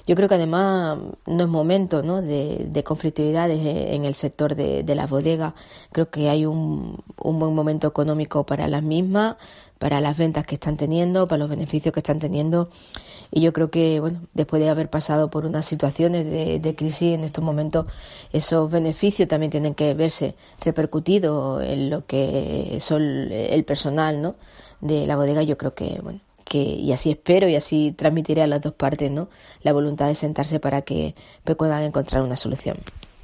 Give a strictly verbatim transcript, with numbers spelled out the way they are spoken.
Yo creo que además no es momento, ¿no?, de, de conflictividades en el sector de, de las bodegas. Creo que hay un, un buen momento económico para las mismas, para las ventas que están teniendo, para los beneficios que están teniendo. Y yo creo que, bueno, después de haber pasado por unas situaciones de, de crisis en estos momentos, esos beneficios también tienen que verse repercutidos en lo que son el personal, ¿no?, de la bodega. Yo creo que, bueno, que y así espero y así transmitiré a las dos partes, ¿no?, la voluntad de sentarse para que pues, puedan encontrar una solución.